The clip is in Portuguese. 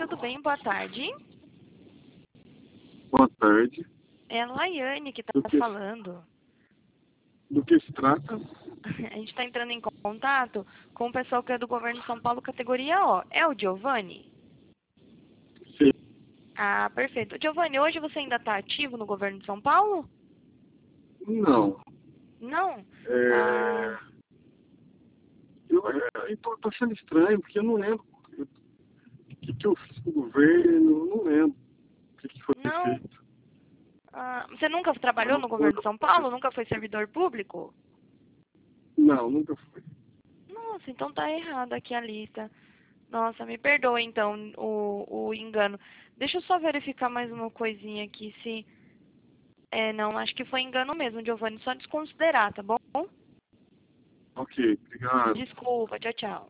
tudo bem? Boa tarde. Boa tarde. É a Laiane que está falando. Do que se trata? A gente está entrando em contato com o pessoal que é do governo de São Paulo, categoria O. É o Giovanni? Sim. Ah, perfeito. Giovanni, hoje você ainda está ativo no governo de São Paulo? Não. Não? Ah, Eu tô achando estranho, porque eu não lembro o que eu fiz com o governo, eu não lembro o que foi não. feito. Você nunca trabalhou no governo de São Paulo? Nunca foi servidor público? Não, nunca foi. Nossa, então tá errado aqui a lista. Nossa, me perdoa então o engano. Deixa eu só verificar mais uma coisinha aqui se... não, acho que foi engano mesmo, Giovanni. Só desconsiderar, tá bom? Ok, obrigado. Desculpa, tchau, tchau.